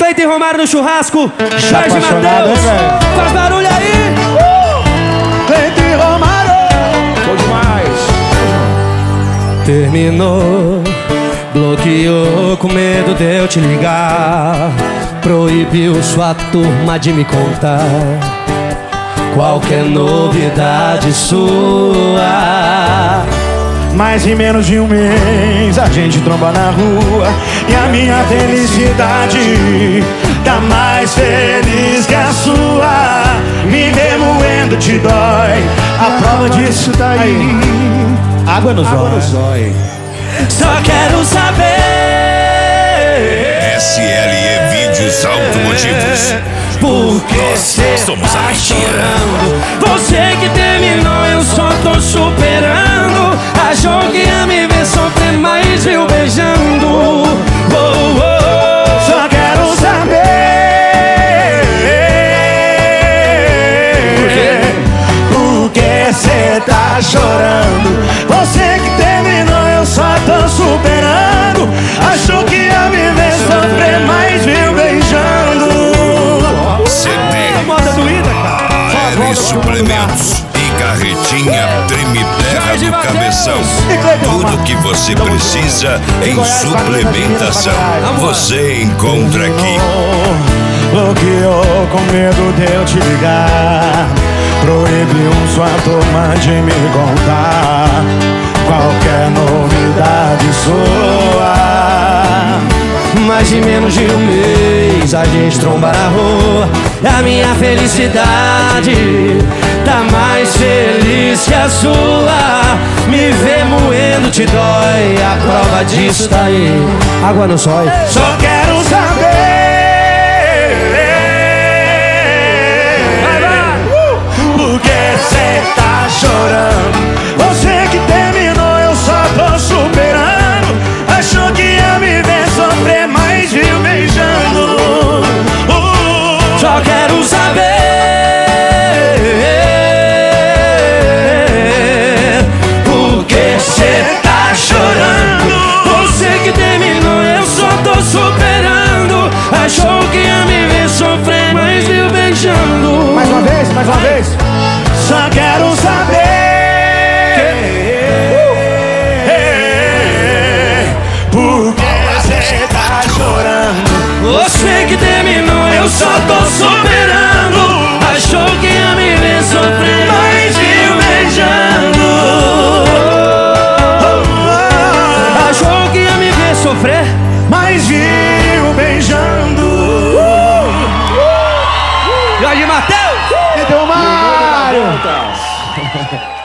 Cleiton e Romário no churrasco. Jorge Matheus, faz barulho aí. Cleiton e Romário. Bom demais. Terminou, bloqueou com medo de eu te ligar. Proibiu sua turma de me contar qualquer novidade sua. Mas em menos de um mês a gente tromba na rua e a minha felicidade tá mais feliz que a sua. Me ver moendo te dói, a prova disso tá aí. Água no zóio. Só quero saber SLE Vídeos Automotivos. por que cê somos a tá mentira. chorando. Você que terminou, eu só tô superando. Achou que ia me ver sofrer, mas viu beijando. Oh, oh. Só quero saber por que cê tá chorando. Você que terminou, eu só tô superando. Achou que ia me ver sofrer, mas viu beijando. CD, Moda doída, cara. aéreos, suplementos e carretinha treme-terra do Cabeção. Tudo que você precisa em suplementação, você encontra aqui. Bloqueou com medo de eu te ligar. Proibiu sua turma de me contar qualquer novidade sua. Mais de menos de um mês a gente tromba na rua. A minha felicidade tá mais feliz que a sua. Me ver moendo te dói, a prova disso tá aí. Água no zóio. Só quero saber por que cê tá chorando. Você que terminou, eu só tô superando. Achou que ia me ver sofrer, mas viu beijando. Só quero saber por que cê tá chorando. Você que terminou, eu só tô superando. Achou que ia me ver sofrer, mas viu beijando. Mais uma vez, mais uma vez. Só quero saber por que cê tá chorando. Você que terminou, eu só tô superando. Achou que ia me ver sofrer, mas viu beijando. Achou que ia me ver sofrer, Mas viu beijando. Jorge Matheus. Então, Mário.